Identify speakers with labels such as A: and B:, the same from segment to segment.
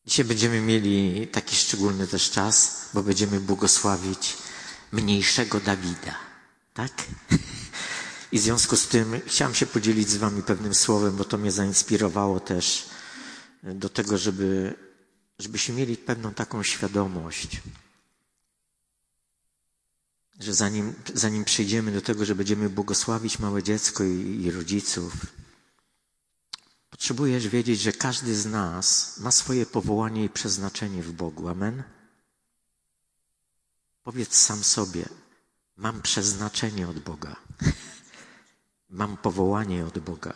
A: Dzisiaj będziemy mieli taki szczególny też czas, bo będziemy błogosławić mniejszego Dawida. Tak? I w związku z tym chciałem się podzielić z wami pewnym słowem, bo to mnie zainspirowało też do tego, żebyśmy mieli pewną taką świadomość, że zanim przejdziemy do tego, że będziemy błogosławić małe dziecko i rodziców, potrzebujesz wiedzieć, że każdy z nas ma swoje powołanie i przeznaczenie w Bogu. Amen? Powiedz sam sobie, mam przeznaczenie od Boga. Mam powołanie od Boga.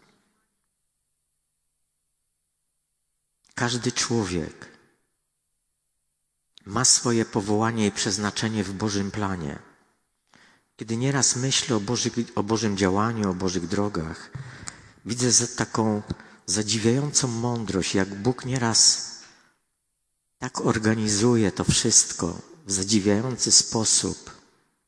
A: Każdy człowiek ma swoje powołanie i przeznaczenie w Bożym planie. Kiedy nieraz myślę o Bożym działaniu, o Bożych drogach, widzę taką zadziwiającą mądrość, jak Bóg nieraz tak organizuje to wszystko w zadziwiający sposób,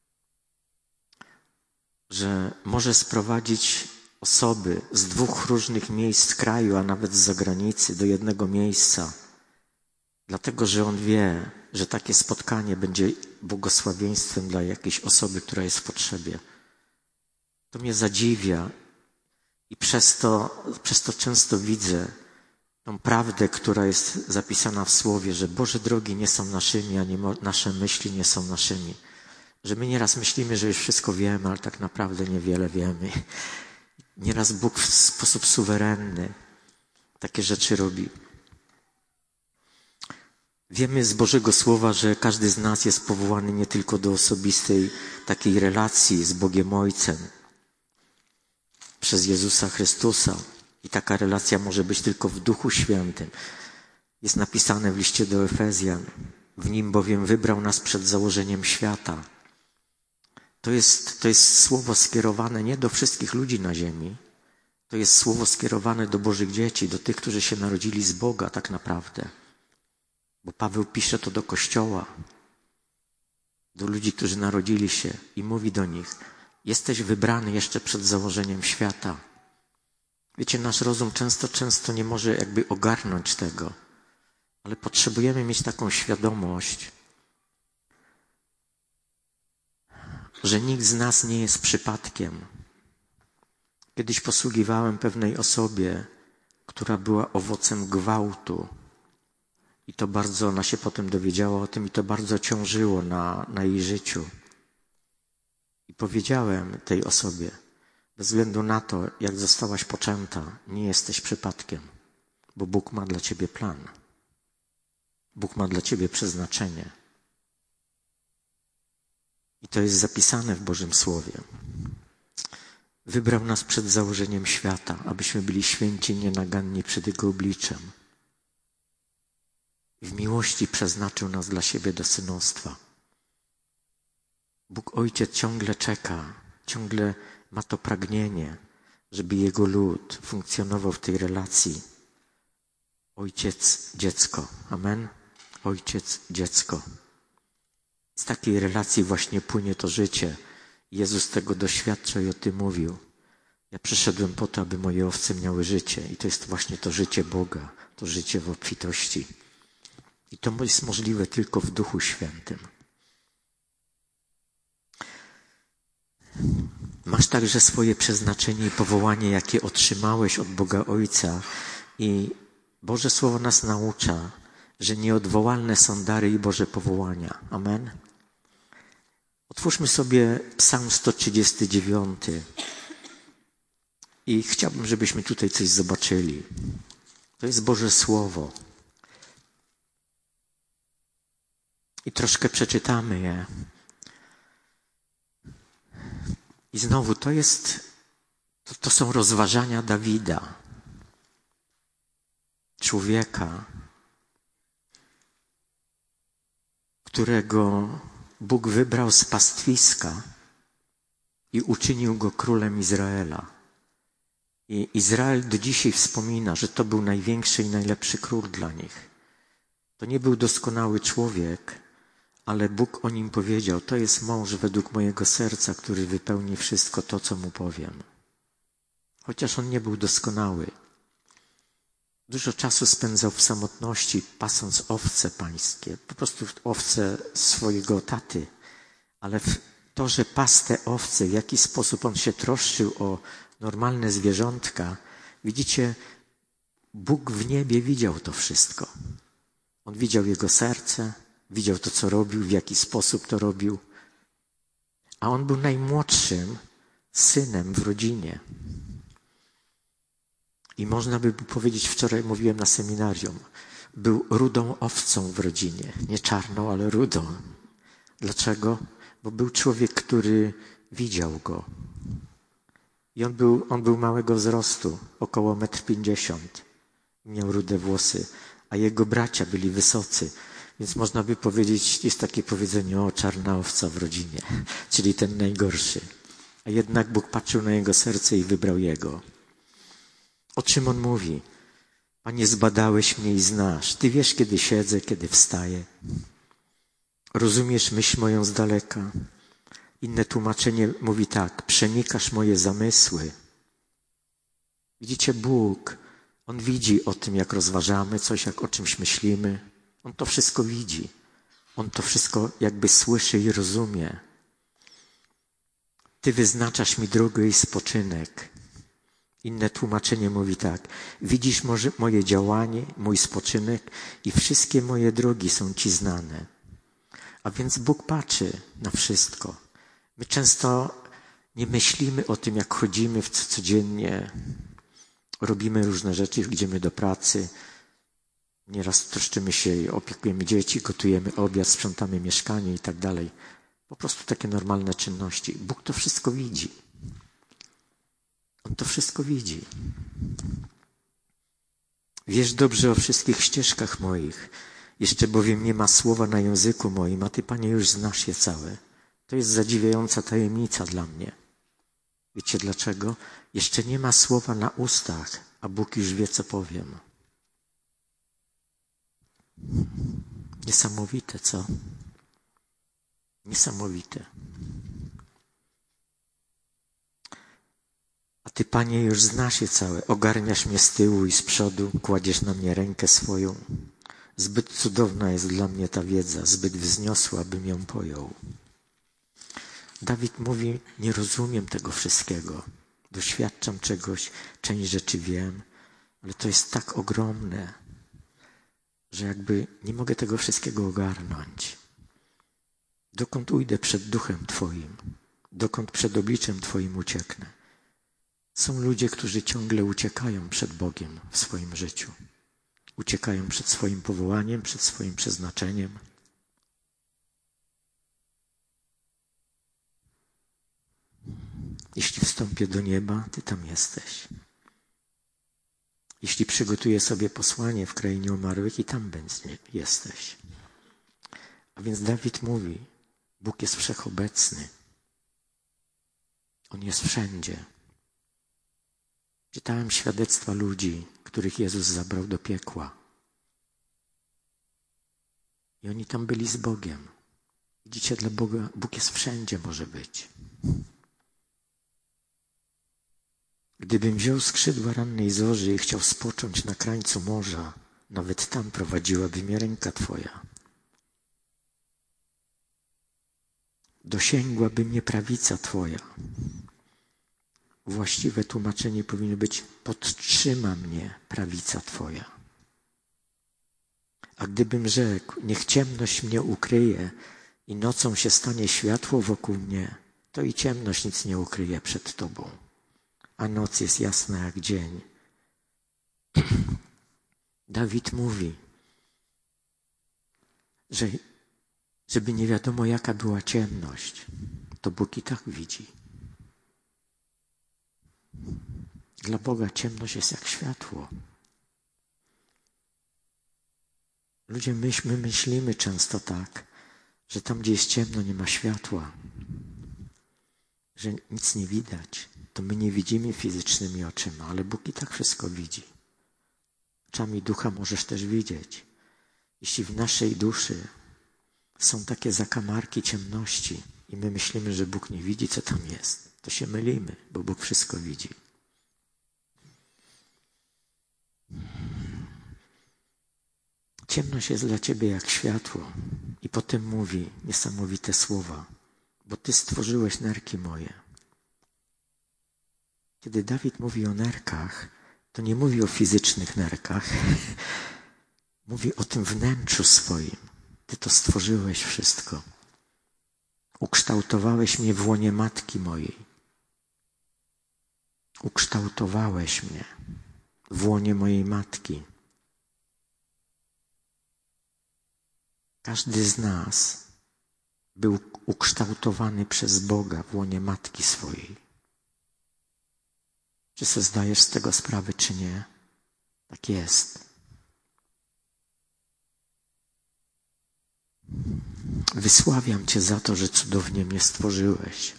A: że może sprowadzić osoby z dwóch różnych miejsc kraju, a nawet z zagranicy do jednego miejsca, dlatego że On wie, że takie spotkanie będzie błogosławieństwem dla jakiejś osoby, która jest w potrzebie. To mnie zadziwia i przez to często widzę tą prawdę, która jest zapisana w Słowie, że Boże drogi nie są naszymi, ani nasze myśli nie są naszymi. Że my nieraz myślimy, że już wszystko wiemy, ale tak naprawdę niewiele wiemy. Nieraz Bóg w sposób suwerenny takie rzeczy robi. Wiemy z Bożego Słowa, że każdy z nas jest powołany nie tylko do osobistej takiej relacji z Bogiem Ojcem przez Jezusa Chrystusa. I taka relacja może być tylko w Duchu Świętym. Jest napisane w liście do Efezjan. W Nim bowiem wybrał nas przed założeniem świata. To jest słowo skierowane nie do wszystkich ludzi na ziemi. To jest słowo skierowane do Bożych dzieci, do tych, którzy się narodzili z Boga tak naprawdę. Bo Paweł pisze to do Kościoła, do ludzi, którzy narodzili się i mówi do nich: jesteś wybrany jeszcze przed założeniem świata. Wiecie, nasz rozum często nie może jakby ogarnąć tego, ale potrzebujemy mieć taką świadomość, że nikt z nas nie jest przypadkiem. Kiedyś posługiwałem pewnej osobie, która była owocem gwałtu. I to bardzo, ona się potem dowiedziała o tym i to bardzo ciążyło na jej życiu. I powiedziałem tej osobie, bez względu na to, jak zostałaś poczęta, nie jesteś przypadkiem, bo Bóg ma dla ciebie plan. Bóg ma dla ciebie przeznaczenie. I to jest zapisane w Bożym Słowie. Wybrał nas przed założeniem świata, abyśmy byli święci, nienaganni przed Jego obliczem. W miłości przeznaczył nas dla siebie do synostwa. Bóg Ojciec ciągle czeka, ciągle ma to pragnienie, żeby Jego lud funkcjonował w tej relacji. Ojciec-dziecko. Amen? Ojciec-dziecko. Z takiej relacji właśnie płynie to życie. Jezus tego doświadczył i o tym mówił. Ja przyszedłem po to, aby moje owce miały życie. I to jest właśnie to życie Boga, to życie w obfitości. I to jest możliwe tylko w Duchu Świętym. Masz także swoje przeznaczenie i powołanie, jakie otrzymałeś od Boga Ojca. I Boże Słowo nas naucza, że nieodwołalne są dary i Boże powołania. Amen? Otwórzmy sobie Psalm 139. I chciałbym, żebyśmy tutaj coś zobaczyli. To jest Boże Słowo. I troszkę przeczytamy je. I znowu to są rozważania Dawida. Człowieka, którego Bóg wybrał z pastwiska i uczynił go królem Izraela. I Izrael do dzisiaj wspomina, że to był największy i najlepszy król dla nich. To nie był doskonały człowiek, ale Bóg o nim powiedział: to jest mąż według mojego serca, który wypełni wszystko to, co mu powiem. Chociaż on nie był doskonały. Dużo czasu spędzał w samotności, pasąc owce pańskie, po prostu owce swojego taty. Ale to, że pasł te owce, w jaki sposób on się troszczył o normalne zwierzątka, widzicie, Bóg w niebie widział to wszystko. On widział jego serce, widział to, co robił, w jaki sposób to robił. A on był najmłodszym synem w rodzinie. I można by powiedzieć, wczoraj mówiłem na seminarium, był rudą owcą w rodzinie. Nie czarną, ale rudą. Dlaczego? Bo był człowiek, który widział go. I on był małego wzrostu, około 1,50 m. Miał rude włosy, a jego bracia byli wysocy. Więc można by powiedzieć, jest takie powiedzenie, o, czarna owca w rodzinie, czyli ten najgorszy. A jednak Bóg patrzył na jego serce i wybrał jego. O czym on mówi? Panie, zbadałeś mnie i znasz. Ty wiesz, kiedy siedzę, kiedy wstaję. Rozumiesz myśl moją z daleka. Inne tłumaczenie mówi tak, przenikasz moje zamysły. Widzicie, Bóg, On widzi o tym, jak rozważamy coś, jak o czymś myślimy. On to wszystko widzi. On to wszystko jakby słyszy i rozumie. Ty wyznaczasz mi drogę i spoczynek. Inne tłumaczenie mówi tak, widzisz może moje działanie, mój spoczynek i wszystkie moje drogi są Ci znane. A więc Bóg patrzy na wszystko. My często nie myślimy o tym, jak chodzimy codziennie, robimy różne rzeczy, idziemy do pracy, nieraz troszczymy się, opiekujemy dzieci, gotujemy obiad, sprzątamy mieszkanie i tak dalej. Po prostu takie normalne czynności. Bóg to wszystko widzi. On to wszystko widzi. Wiesz dobrze o wszystkich ścieżkach moich, jeszcze bowiem nie ma słowa na języku moim, a Ty, Panie, już znasz je całe. To jest zadziwiająca tajemnica dla mnie. Wiecie dlaczego? Jeszcze nie ma słowa na ustach, a Bóg już wie, co powiem. Niesamowite, co? Niesamowite. A Ty, Panie, już znasz je całe. Ogarniasz mnie z tyłu i z przodu, kładziesz na mnie rękę swoją. Zbyt cudowna jest dla mnie ta wiedza, zbyt wzniosła, bym ją pojął. Dawid mówi, nie rozumiem tego wszystkiego. Doświadczam czegoś, część rzeczy wiem, ale to jest tak ogromne, że jakby nie mogę tego wszystkiego ogarnąć. Dokąd ujdę przed duchem Twoim? Dokąd przed obliczem Twoim ucieknę? Są ludzie, którzy ciągle uciekają przed Bogiem w swoim życiu. Uciekają przed swoim powołaniem, przed swoim przeznaczeniem. Jeśli wstąpię do nieba, Ty tam jesteś. Jeśli przygotuję sobie posłanie w krainie umarłych, i tam jesteś. A więc Dawid mówi, Bóg jest wszechobecny. On jest wszędzie. Czytałem świadectwa ludzi, których Jezus zabrał do piekła. I oni tam byli z Bogiem. Widzicie, dla Boga Bóg jest wszędzie, może być. Gdybym wziął skrzydła rannej zorzy i chciał spocząć na krańcu morza, nawet tam prowadziłaby mnie ręka Twoja. Dosięgłaby mnie prawica Twoja. Właściwe tłumaczenie powinno być, podtrzyma mnie prawica Twoja. A gdybym rzekł, niech ciemność mnie ukryje i nocą się stanie światło wokół mnie, to i ciemność nic nie ukryje przed Tobą. A noc jest jasna jak dzień. Dawid mówi, że żeby nie wiadomo jaka była ciemność, to Bóg i tak widzi. Dla Boga ciemność jest jak światło. Ludzie, my myślimy często tak, że tam, gdzie jest ciemno, nie ma światła, że nic nie widać. To my nie widzimy fizycznymi oczyma, ale Bóg i tak wszystko widzi. Oczami ducha możesz też widzieć. Jeśli w naszej duszy są takie zakamarki ciemności i my myślimy, że Bóg nie widzi, co tam jest, to się mylimy, bo Bóg wszystko widzi. Ciemność jest dla Ciebie jak światło. I potem mówi niesamowite słowa. Bo Ty stworzyłeś nerki moje. Kiedy Dawid mówi o nerkach, to nie mówi o fizycznych nerkach. Mówi o tym wnętrzu swoim. Ty to stworzyłeś wszystko. Ukształtowałeś mnie w łonie matki mojej. Ukształtowałeś mnie w łonie mojej matki. Każdy z nas był ukształtowany przez Boga w łonie matki swojej. Czy sobie zdajesz z tego sprawę, czy nie? Tak jest. Wysławiam Cię za to, że cudownie mnie stworzyłeś.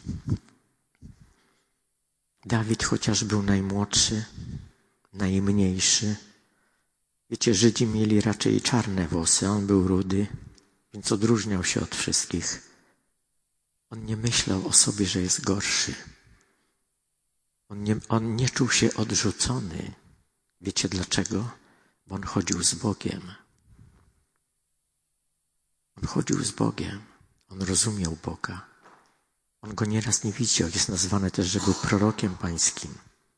A: Dawid chociaż był najmłodszy, najmniejszy. Wiecie, Żydzi mieli raczej czarne włosy, a on był rudy, więc odróżniał się od wszystkich. On nie myślał o sobie, że jest gorszy. On nie czuł się odrzucony. Wiecie dlaczego? Bo on chodził z Bogiem. On chodził z Bogiem. On rozumiał Boga. On Go nieraz nie widział. Jest nazwany też, że był prorokiem pańskim.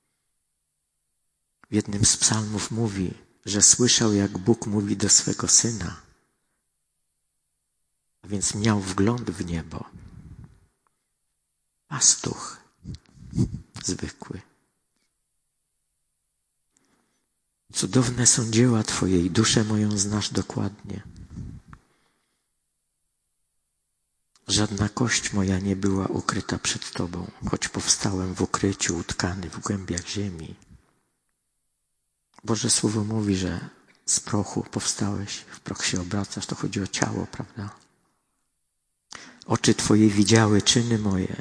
A: W jednym z psalmów mówi, że słyszał, jak Bóg mówi do swego Syna. A więc miał wgląd w niebo. Pastuch zwykły. Cudowne są dzieła Twoje i duszę moją znasz dokładnie. Żadna kość moja nie była ukryta przed Tobą, choć powstałem w ukryciu, utkany w głębiach ziemi. Boże Słowo mówi, że z prochu powstałeś, w proch się obracasz. To chodzi o ciało, prawda? Oczy Twoje widziały czyny moje.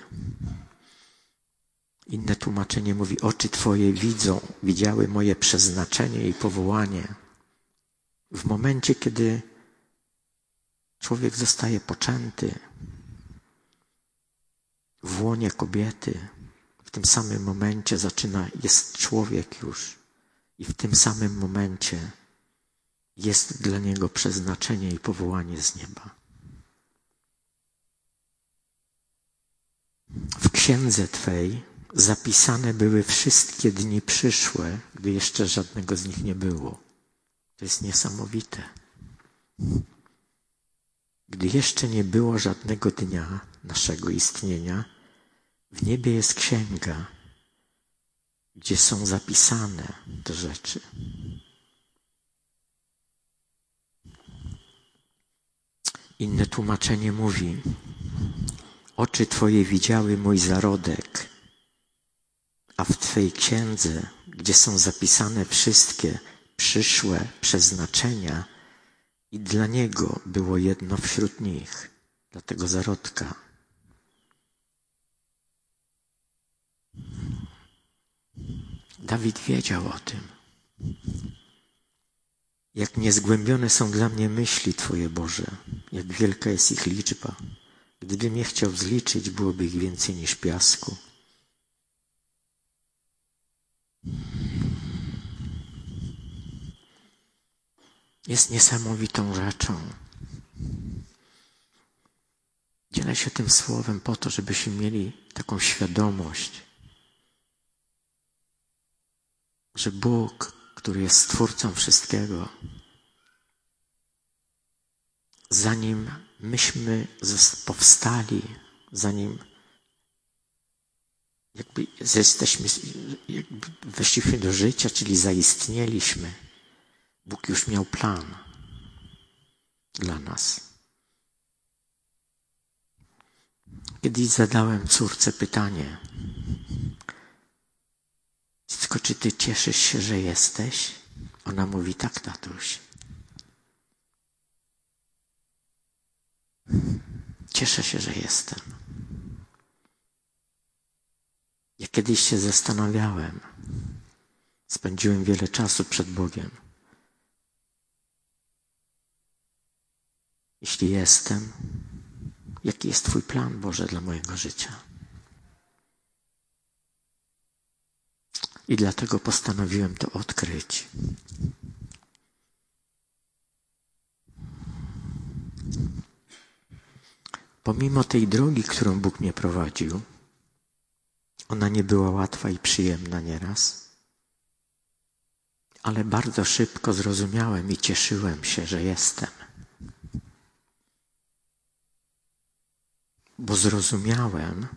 A: Inne tłumaczenie mówi, oczy Twoje widziały moje przeznaczenie i powołanie. W momencie, kiedy człowiek zostaje poczęty w łonie kobiety, w tym samym momencie jest człowiek już i w tym samym momencie jest dla niego przeznaczenie i powołanie z nieba. W księdze Twej zapisane były wszystkie dni przyszłe, gdy jeszcze żadnego z nich nie było. To jest niesamowite. Gdy jeszcze nie było żadnego dnia naszego istnienia, w niebie jest księga, gdzie są zapisane te rzeczy. Inne tłumaczenie mówi, oczy Twoje widziały mój zarodek, a w Twej księdze, gdzie są zapisane wszystkie przyszłe przeznaczenia, i dla niego było jedno wśród nich, dla tego zarodka. Dawid wiedział o tym. Jak niezgłębione są dla mnie myśli Twoje, Boże, jak wielka jest ich liczba. Gdybym je chciał zliczyć, byłoby ich więcej niż piasku. Jest niesamowitą rzeczą. Dzielę się tym słowem po to, żebyśmy mieli taką świadomość, że Bóg, który jest Stwórcą wszystkiego, zanim myśmy powstali, zanim jakby weszliśmy do życia, czyli zaistnieliśmy, Bóg już miał plan dla nas. Kiedyś zadałem córce pytanie, dziecko, czy ty cieszysz się, że jesteś? Ona mówi, tak, tatuś. Cieszę się, że jestem. Ja kiedyś się zastanawiałem, spędziłem wiele czasu przed Bogiem. Jeśli jestem, jaki jest Twój plan, Boże, dla mojego życia? I dlatego postanowiłem to odkryć. pomimo tej drogi, którą Bóg mnie prowadził, ona nie była łatwa i przyjemna nieraz, ale bardzo szybko zrozumiałem i cieszyłem się, że jestem. Bo zrozumiałem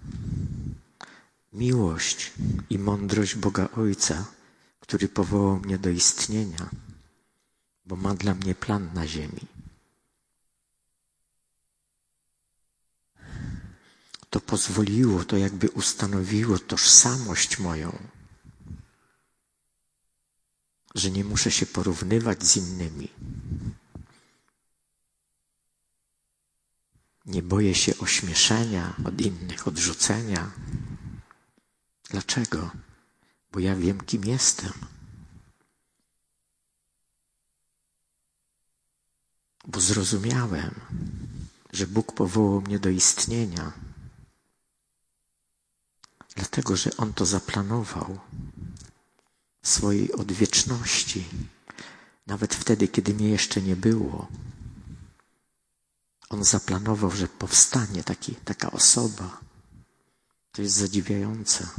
A: miłość i mądrość Boga Ojca, który powołał mnie do istnienia, bo ma dla mnie plan na ziemi. To pozwoliło, to jakby ustanowiło tożsamość moją, że nie muszę się porównywać z innymi. Nie boję się ośmieszenia od innych, odrzucenia. Dlaczego? Bo ja wiem, kim jestem. Bo zrozumiałem, że Bóg powołał mnie do istnienia, dlatego, że On to zaplanował w swojej odwieczności, nawet wtedy, kiedy mnie jeszcze nie było. On zaplanował, że powstanie taka osoba. To jest zadziwiające.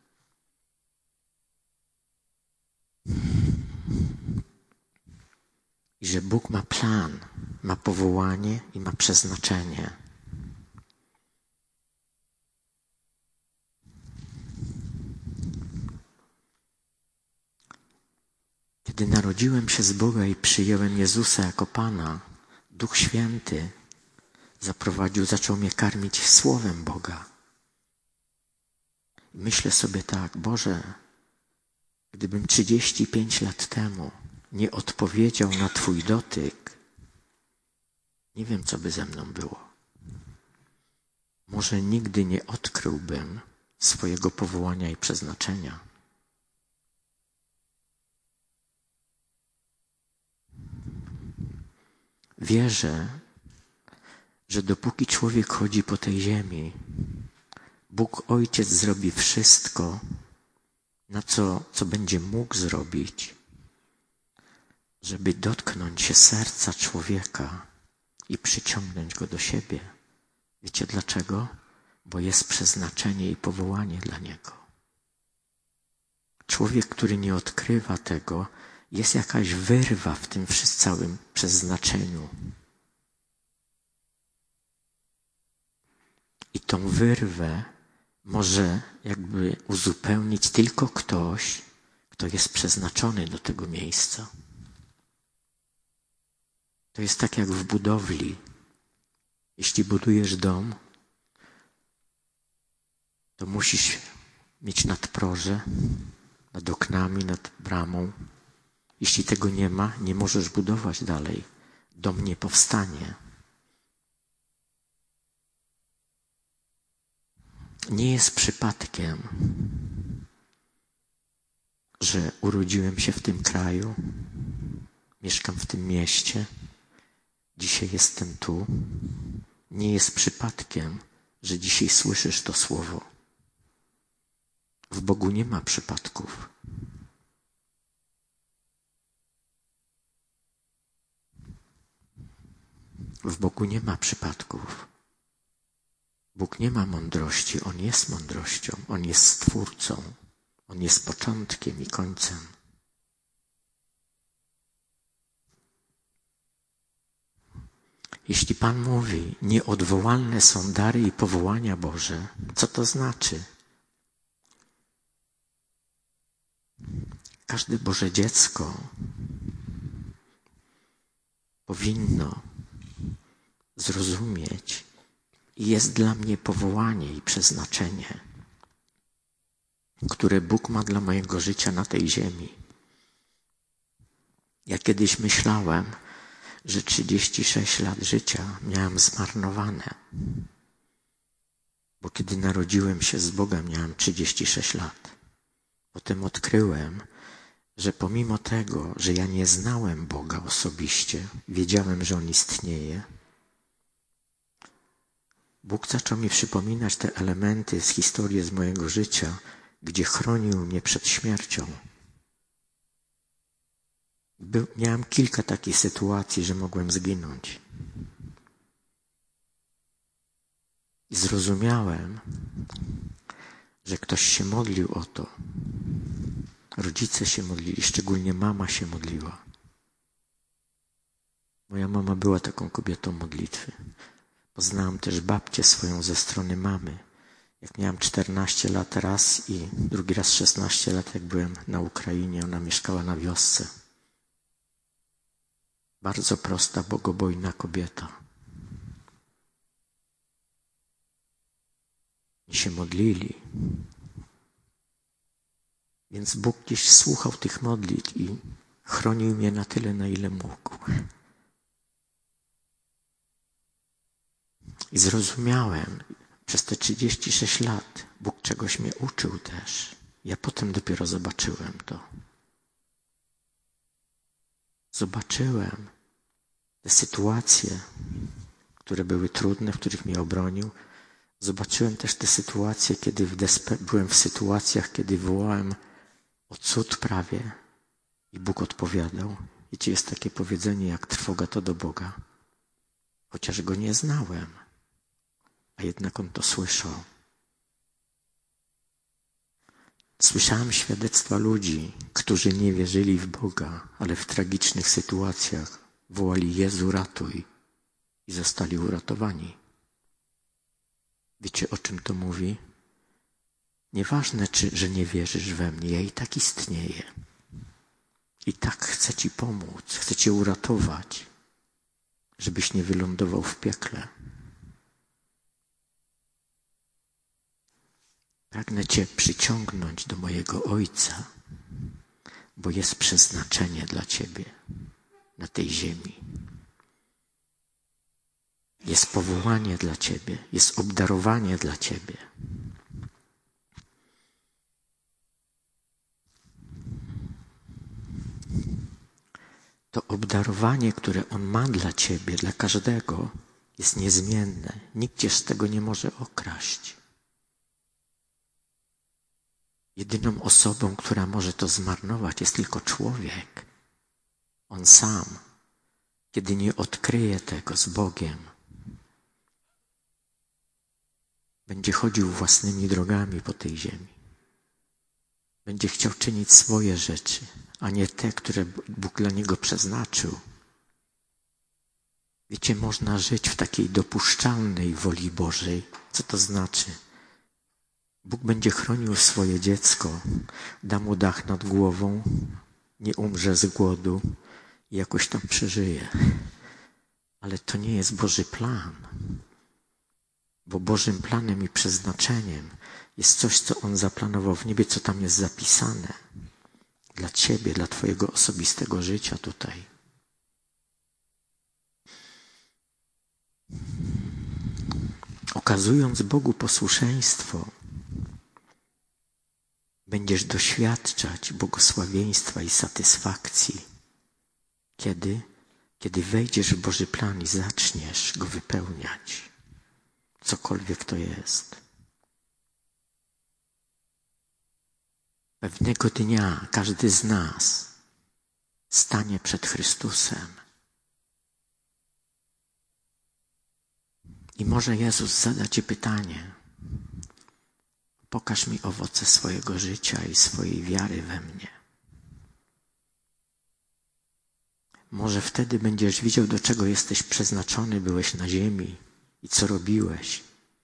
A: I że Bóg ma plan, ma powołanie i ma przeznaczenie. Kiedy narodziłem się z Boga i przyjąłem Jezusa jako Pana, Duch Święty zaczął mnie karmić Słowem Boga. I myślę sobie tak, Boże, gdybym 35 lat temu nie odpowiedział na Twój dotyk, nie wiem, co by ze mną było. Może nigdy nie odkryłbym swojego powołania i przeznaczenia. Wierzę, że dopóki człowiek chodzi po tej ziemi, Bóg Ojciec zrobi wszystko, na co będzie mógł zrobić, żeby dotknąć się serca człowieka i przyciągnąć go do siebie. Wiecie dlaczego? Bo jest przeznaczenie i powołanie dla niego. Człowiek, który nie odkrywa tego, jest jakaś wyrwa w tym całym przeznaczeniu. I tą wyrwę może jakby uzupełnić tylko ktoś, kto jest przeznaczony do tego miejsca. To jest tak jak w budowli. Jeśli budujesz dom, to musisz mieć nadproże nad oknami, nad bramą. Jeśli tego nie ma, nie możesz budować dalej. Dom nie powstanie. Nie jest przypadkiem, że urodziłem się w tym kraju, mieszkam w tym mieście, dzisiaj jestem tu. Nie jest przypadkiem, że dzisiaj słyszysz to słowo. W Bogu nie ma przypadków. W Bogu nie ma przypadków. Bóg nie ma mądrości, On jest mądrością, On jest Stwórcą, On jest początkiem i końcem. Jeśli Pan mówi, nieodwołalne są dary i powołania Boże, co to znaczy? Każde Boże dziecko powinno zrozumieć, jest dla mnie powołanie i przeznaczenie, które Bóg ma dla mojego życia na tej ziemi. Ja kiedyś myślałem, że 36 lat życia miałem zmarnowane, bo kiedy narodziłem się z Boga, miałem 36 lat. Potem odkryłem, że pomimo tego, że ja nie znałem Boga osobiście, wiedziałem, że On istnieje, Bóg zaczął mi przypominać te elementy z historii z mojego życia, gdzie chronił mnie przed śmiercią. Miałem kilka takich sytuacji, że mogłem zginąć. I zrozumiałem, że ktoś się modlił o to. Rodzice się modlili, szczególnie mama się modliła. Moja mama była taką kobietą modlitwy. Poznałam też babcię swoją ze strony mamy. Jak miałam 14 lat raz i drugi raz 16 lat, jak byłem na Ukrainie, ona mieszkała na wiosce. Bardzo prosta, bogobojna kobieta. I się modlili. Więc Bóg gdzieś słuchał tych modlitw i chronił mnie na tyle, na ile mógł. I zrozumiałem, przez te 36 lat Bóg czegoś mnie uczył też. Ja potem dopiero zobaczyłem to. Zobaczyłem te sytuacje, które były trudne, w których mnie obronił. Zobaczyłem też te sytuacje, kiedy byłem w sytuacjach, kiedy wołałem o cud prawie i Bóg odpowiadał. Wiecie, jest takie powiedzenie jak trwoga to do Boga. Chociaż Go nie znałem, a jednak On to słyszał. Słyszałem świadectwa ludzi, którzy nie wierzyli w Boga, ale w tragicznych sytuacjach wołali: Jezu, ratuj, i zostali uratowani. Wiecie, o czym to mówi? Nieważne, że nie wierzysz we mnie, ja i tak istnieję. I tak chcę Ci pomóc, chcę Cię uratować, żebyś nie wylądował w piekle. Pragnę Cię przyciągnąć do mojego Ojca, bo jest przeznaczenie dla Ciebie na tej ziemi. Jest powołanie dla Ciebie, jest obdarowanie dla Ciebie. To obdarowanie, które On ma dla Ciebie, dla każdego, jest niezmienne. Nikt Cię z tego nie może okraść. Jedyną osobą, która może to zmarnować, jest tylko człowiek. On sam, kiedy nie odkryje tego z Bogiem, będzie chodził własnymi drogami po tej ziemi. Będzie chciał czynić swoje rzeczy, a nie te, które Bóg dla niego przeznaczył. Wiecie, można żyć w takiej dopuszczalnej woli Bożej. Co to znaczy? Bóg będzie chronił swoje dziecko, da mu dach nad głową, nie umrze z głodu i jakoś tam przeżyje. Ale to nie jest Boży plan. Bo Bożym planem i przeznaczeniem jest coś, co On zaplanował w niebie, co tam jest zapisane. Dla Ciebie, dla Twojego osobistego życia tutaj. Okazując Bogu posłuszeństwo, będziesz doświadczać błogosławieństwa i satysfakcji. Kiedy? Kiedy wejdziesz w Boży plan i zaczniesz go wypełniać. Cokolwiek to jest. Pewnego dnia każdy z nas stanie przed Chrystusem. I może Jezus zada Ci pytanie: pokaż mi owoce swojego życia i swojej wiary we mnie. Może wtedy będziesz widział, do czego jesteś przeznaczony, byłeś na ziemi i co robiłeś.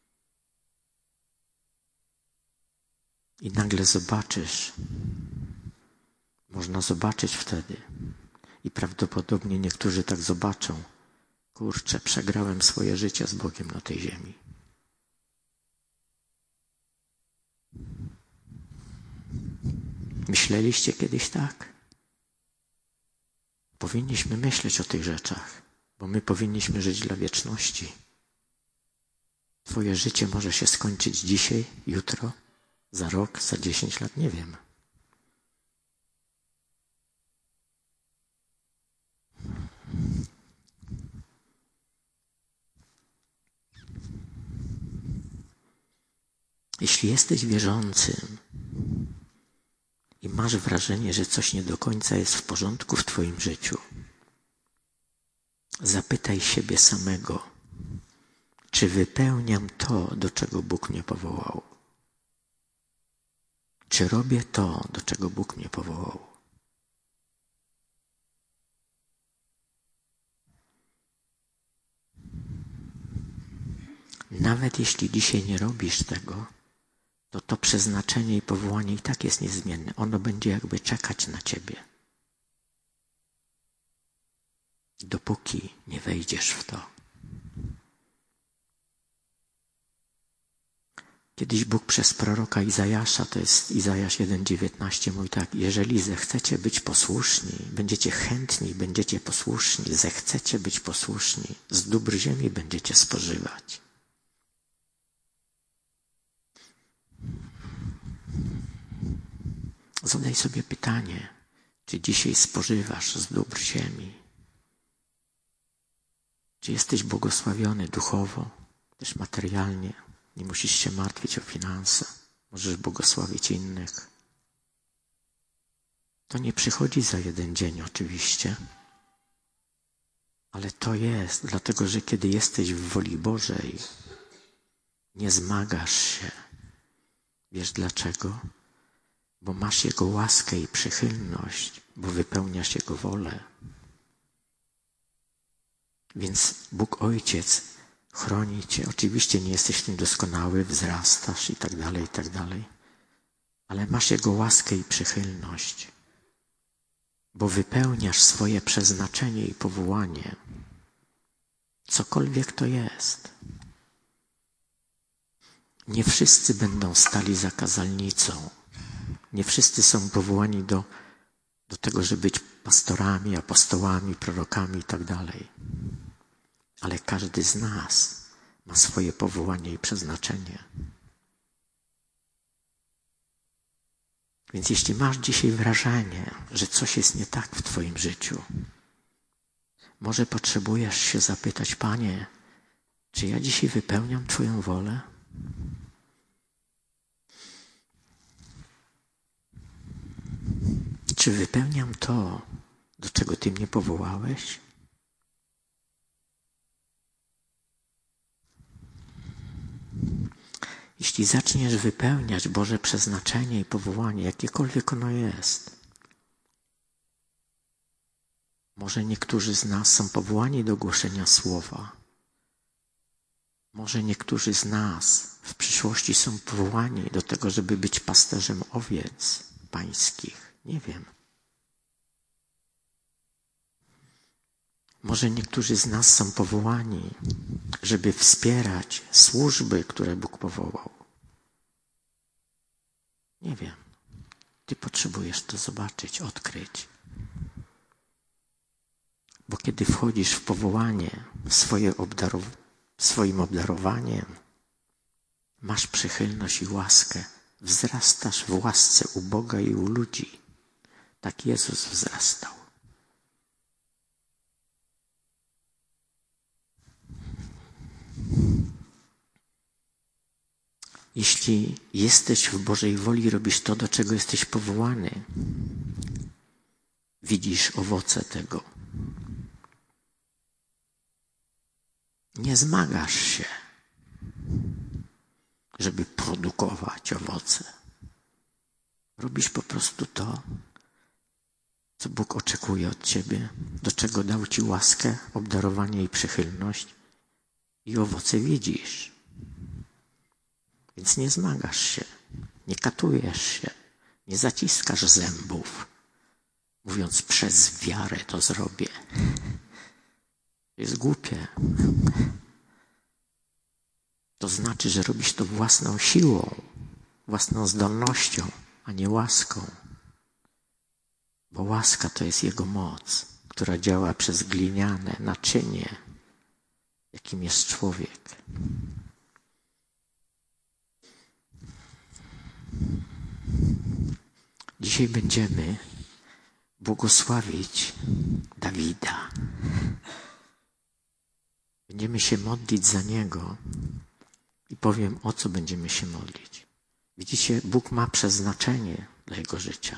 A: I nagle zobaczysz, można zobaczyć wtedy i prawdopodobnie niektórzy tak zobaczą: kurczę, przegrałem swoje życie z Bogiem na tej ziemi. Myśleliście kiedyś tak? Powinniśmy myśleć o tych rzeczach, bo my powinniśmy żyć dla wieczności. Twoje życie może się skończyć dzisiaj, jutro, za rok, za 10 lat, nie wiem. Jeśli jesteś wierzącym i masz wrażenie, że coś nie do końca jest w porządku w Twoim życiu, zapytaj siebie samego, Czy wypełniam to, do czego Bóg mnie powołał? Czy robię to, do czego Bóg mnie powołał? Nawet jeśli dzisiaj nie robisz tego, to przeznaczenie i powołanie i tak jest niezmienne. Ono będzie jakby czekać na ciebie. Dopóki nie wejdziesz w to. Kiedyś Bóg przez proroka Izajasza, to jest Izajasz 1,19, mówi tak: jeżeli zechcecie być posłuszni, będziecie chętni, będziecie posłuszni, zechcecie być posłuszni, z dóbr ziemi będziecie spożywać. Zadaj sobie pytanie, czy dzisiaj spożywasz z dóbr ziemi? Czy jesteś błogosławiony duchowo, też materialnie? Nie musisz się martwić o finanse. Możesz błogosławić innych. To nie przychodzi za jeden dzień oczywiście, ale to jest dlatego, że kiedy jesteś w woli Bożej, nie zmagasz się. Wiesz dlaczego? Bo masz Jego łaskę i przychylność, bo wypełniasz Jego wolę. Więc Bóg Ojciec chroni cię. Oczywiście nie jesteś w tym doskonały, wzrastasz i tak dalej, ale masz Jego łaskę i przychylność, bo wypełniasz swoje przeznaczenie i powołanie, cokolwiek to jest. Nie wszyscy będą stali za kazalnicą. Nie wszyscy są powołani do tego, żeby być pastorami, apostołami, prorokami i tak dalej. Ale każdy z nas ma swoje powołanie i przeznaczenie. Więc jeśli masz dzisiaj wrażenie, że coś jest nie tak w twoim życiu, może potrzebujesz się zapytać: Panie, czy ja dzisiaj wypełniam Twoją wolę? Czy wypełniam to, do czego Ty mnie powołałeś? Jeśli zaczniesz wypełniać Boże przeznaczenie i powołanie, jakiekolwiek ono jest, może niektórzy z nas są powołani do głoszenia słowa. Może niektórzy z nas w przyszłości są powołani do tego, żeby być pasterzem owiec pańskich. Nie wiem. Może niektórzy z nas są powołani, żeby wspierać służby, które Bóg powołał. Nie wiem. Ty potrzebujesz to zobaczyć, odkryć. Bo kiedy wchodzisz w powołanie, w swoim obdarowaniem, masz przychylność i łaskę, wzrastasz w łasce u Boga i u ludzi. Tak Jezus wzrastał. Jeśli jesteś w Bożej woli, robisz to, do czego jesteś powołany, widzisz owoce tego. Nie zmagasz się, żeby produkować owoce. Robisz po prostu to, co Bóg oczekuje od ciebie, do czego dał ci łaskę, obdarowanie i przychylność, i owoce widzisz. Więc nie zmagasz się, nie katujesz się, nie zaciskasz zębów, mówiąc: przez wiarę to zrobię. To jest głupie. To znaczy, że robisz to własną siłą, własną zdolnością, a nie łaską. Bo łaska to jest Jego moc, która działa przez gliniane naczynie, jakim jest człowiek. Dzisiaj będziemy błogosławić Dawida. Będziemy się modlić za niego i powiem, o co będziemy się modlić. Widzicie, Bóg ma przeznaczenie dla jego życia.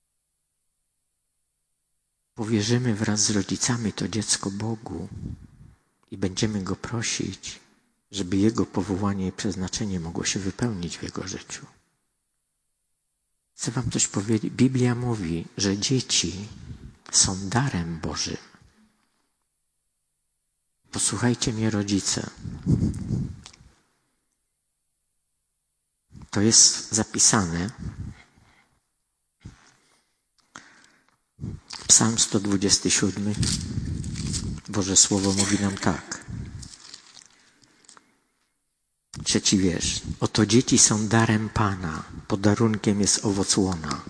A: Powierzymy wraz z rodzicami to dziecko Bogu i będziemy Go prosić, żeby Jego powołanie i przeznaczenie mogło się wypełnić w Jego życiu. Chcę wam coś powiedzieć. Biblia mówi, że dzieci są darem Bożym. Posłuchajcie mnie, rodzice. To jest zapisane. Psalm 127. Boże Słowo mówi nam tak. 3 wiersz. Oto dzieci są darem Pana, podarunkiem jest owoc łona.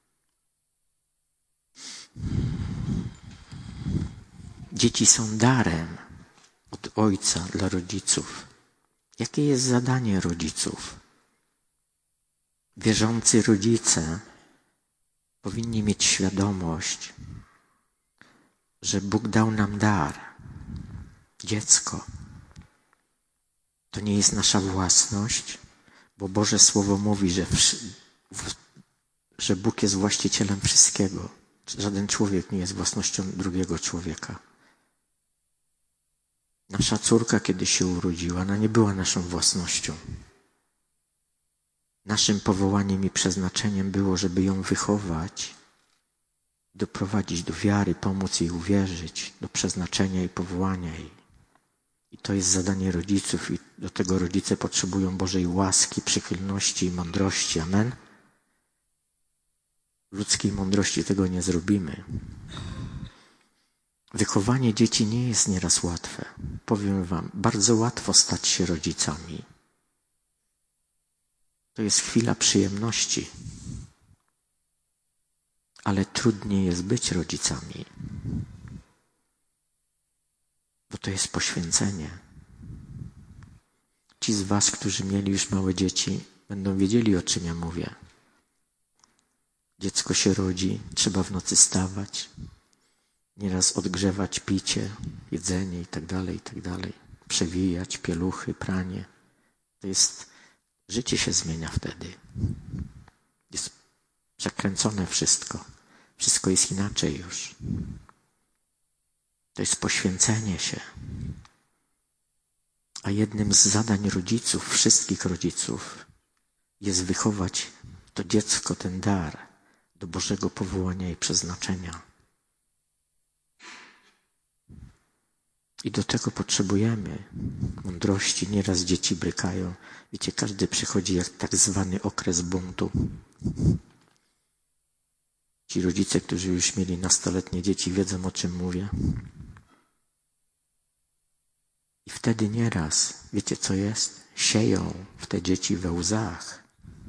A: Dzieci są darem od Ojca dla rodziców. Jakie jest zadanie rodziców? Wierzący rodzice powinni mieć świadomość, że Bóg dał nam dar, dziecko. To nie jest nasza własność, bo Boże Słowo mówi, że Bóg jest właścicielem wszystkiego. Żaden człowiek nie jest własnością drugiego człowieka. Nasza córka, kiedy się urodziła, ona nie była naszą własnością. Naszym powołaniem i przeznaczeniem było, żeby ją wychować, doprowadzić do wiary, pomóc jej uwierzyć, do przeznaczenia i powołania jej. I to jest zadanie rodziców i do tego rodzice potrzebują Bożej łaski, przychylności i mądrości. Amen? Ludzkiej mądrości tego nie zrobimy. Wychowanie dzieci nie jest nieraz łatwe. Powiem wam, bardzo łatwo stać się rodzicami. To jest chwila przyjemności. Ale trudniej jest być rodzicami. Bo to jest poświęcenie. Ci z was, którzy mieli już małe dzieci, będą wiedzieli, o czym ja mówię. Dziecko się rodzi, trzeba w nocy stawać, nieraz odgrzewać picie, jedzenie itd., przewijać, pieluchy, pranie. To jest, życie się zmienia wtedy. Jest przekręcone wszystko. Wszystko jest inaczej już. To jest poświęcenie się. A jednym z zadań rodziców, wszystkich rodziców, jest wychować to dziecko, ten dar do Bożego powołania i przeznaczenia. I do tego potrzebujemy mądrości. Nieraz dzieci brykają. Wiecie, każdy przychodzi jak tak zwany okres buntu. Ci rodzice, którzy już mieli nastoletnie dzieci, wiedzą, o czym mówię. I wtedy nieraz, wiecie co jest? Sieją w te dzieci we łzach.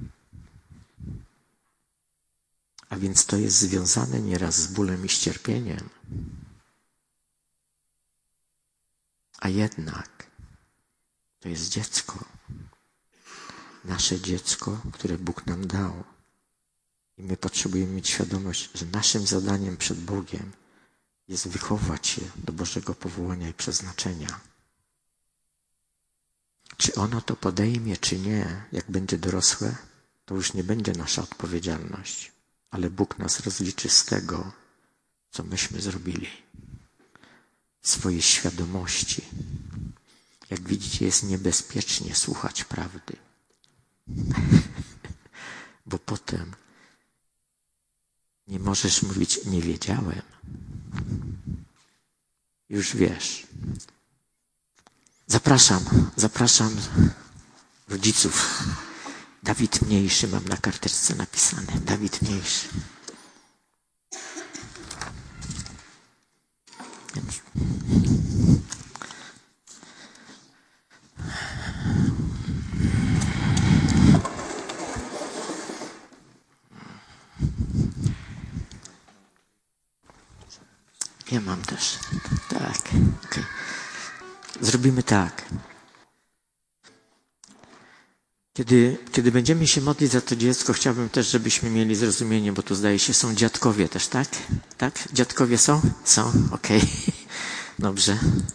A: A więc to jest związane nieraz z bólem i z cierpieniem. A jednak to jest dziecko. Nasze dziecko, które Bóg nam dał. I my potrzebujemy mieć świadomość, że naszym zadaniem przed Bogiem jest wychować się do Bożego powołania i przeznaczenia. Czy ono to podejmie, czy nie, jak będzie dorosłe, to już nie będzie nasza odpowiedzialność. Ale Bóg nas rozliczy z tego, co myśmy zrobili. Swojej świadomości. Jak widzicie, jest niebezpiecznie słuchać prawdy. Bo potem nie możesz mówić, nie wiedziałem. Już wiesz. Zapraszam rodziców. Dawid Mniejszy, mam na karteczce napisane. Dawid Mniejszy. Ja mam też. Tak. Okay. Zrobimy tak. Kiedy będziemy się modlić za to dziecko, chciałbym też, żebyśmy mieli zrozumienie, bo tu zdaje się są dziadkowie też, tak? Tak? Dziadkowie są? Są? Okej. Dobrze.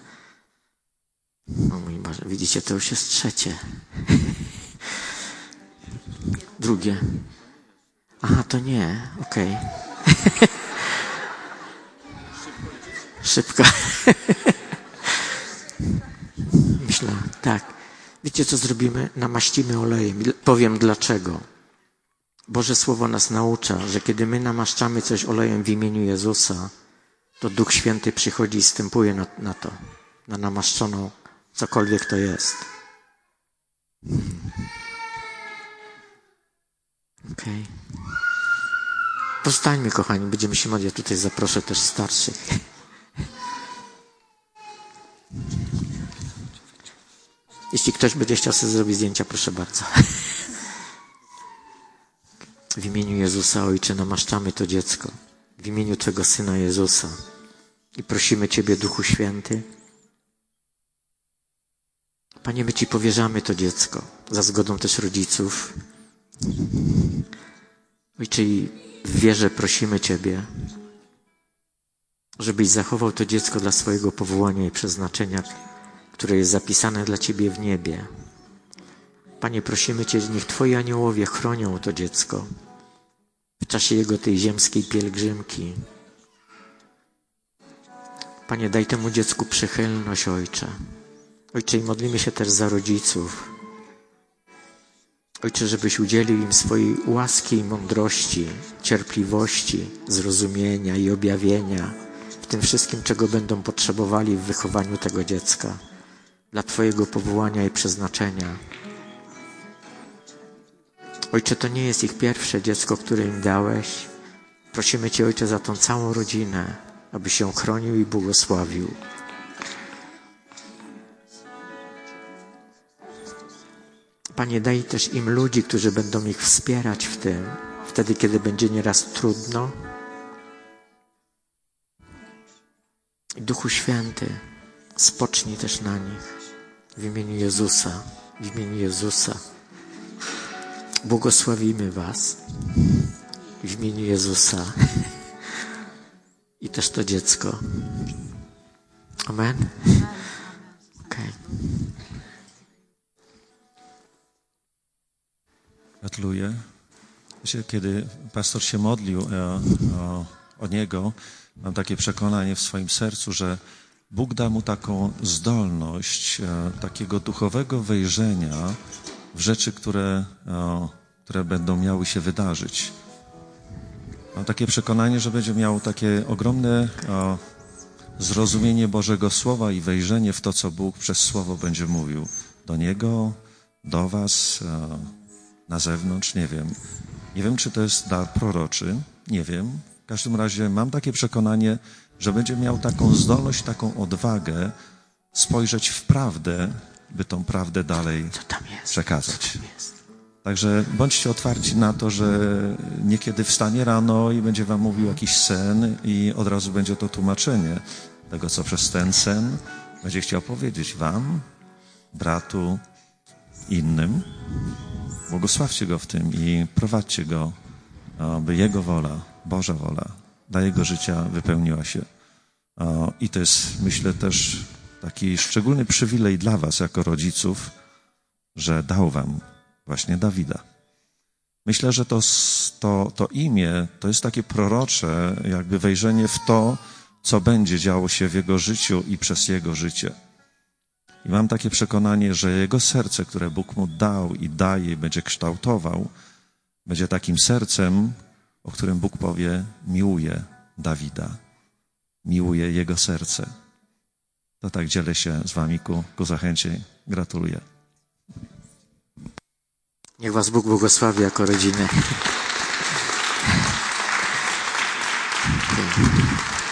A: O mój Boże, widzicie, to już jest trzecie. Drugie. Aha, to nie. Okej. Szybko. Tak. Wiecie, co zrobimy? Namaścimy olejem. Powiem dlaczego. Boże Słowo nas naucza, że kiedy my namaszczamy coś olejem w imieniu Jezusa, to Duch Święty przychodzi i wstępuje na to, na namaszczoną, cokolwiek to jest. Okej. Powstańmy, kochani, będziemy się modlić. Ja tutaj zaproszę też starszych. Jeśli ktoś będzie chciał sobie zrobić zdjęcia, proszę bardzo. W imieniu Jezusa, Ojcze, namaszczamy to dziecko. W imieniu Twego Syna Jezusa. I prosimy Ciebie, Duchu Święty. Panie, my Ci powierzamy to dziecko. Za zgodą też rodziców. Ojcze, i w wierze prosimy Ciebie, żebyś zachował to dziecko dla swojego powołania i przeznaczenia, które jest zapisane dla Ciebie w niebie. Panie, prosimy Cię, niech Twoi aniołowie chronią to dziecko w czasie jego tej ziemskiej pielgrzymki. Panie, daj temu dziecku przychylność, Ojcze. Ojcze, i modlimy się też za rodziców. Ojcze, żebyś udzielił im swojej łaski i mądrości, cierpliwości, zrozumienia i objawienia w tym wszystkim, czego będą potrzebowali w wychowaniu tego dziecka dla Twojego powołania i przeznaczenia. Ojcze, to nie jest ich pierwsze dziecko, które im dałeś. Prosimy Cię, Ojcze, za tą całą rodzinę, abyś się chronił i błogosławił. Panie, daj też im ludzi, którzy będą ich wspierać w tym, wtedy, kiedy będzie nieraz trudno. I Duchu Święty, spocznij też na nich w imieniu Jezusa, w imieniu Jezusa. Błogosławimy Was w imieniu Jezusa i też to dziecko. Amen. Okay.
B: Gratuluję. Kiedy pastor się modlił o niego, mam takie przekonanie w swoim sercu, że Bóg da mu taką zdolność takiego duchowego wejrzenia w rzeczy, które będą miały się wydarzyć. Mam takie przekonanie, że będzie miał takie ogromne zrozumienie Bożego Słowa i wejrzenie w to, co Bóg przez Słowo będzie mówił do niego, do was, na zewnątrz, nie wiem. Nie wiem, czy to jest dar proroczy, nie wiem. W każdym razie mam takie przekonanie, że będzie miał taką zdolność, taką odwagę spojrzeć w prawdę, by tą prawdę dalej przekazać. Także bądźcie otwarci na to, że niekiedy wstanie rano i będzie wam mówił jakiś sen i od razu będzie to tłumaczenie tego, co przez ten sen będzie chciał powiedzieć wam, bratu, innym. Błogosławcie go w tym i prowadźcie go, by jego wola, Boża wola dla jego życia wypełniła się. I to jest, myślę, też taki szczególny przywilej dla was jako rodziców, że dał wam właśnie Dawida. Myślę, że to imię to jest takie prorocze jakby wejrzenie w to, co będzie działo się w jego życiu i przez jego życie. I mam takie przekonanie, że jego serce, które Bóg mu dał i daje, będzie kształtował, będzie takim sercem, o którym Bóg powie, miłuję Dawida, miłuję jego serce. To tak dzielę się z wami ku zachęcie. Gratuluję.
A: Niech was Bóg błogosławi jako rodzinę.